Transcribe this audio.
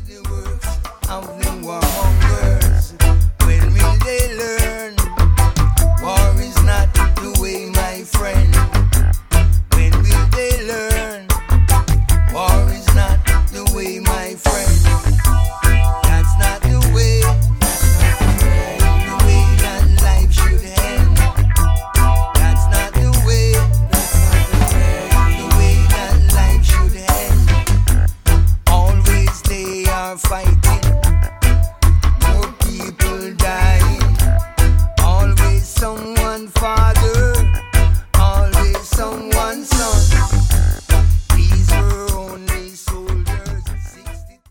the works of the warmongers. When will they learn?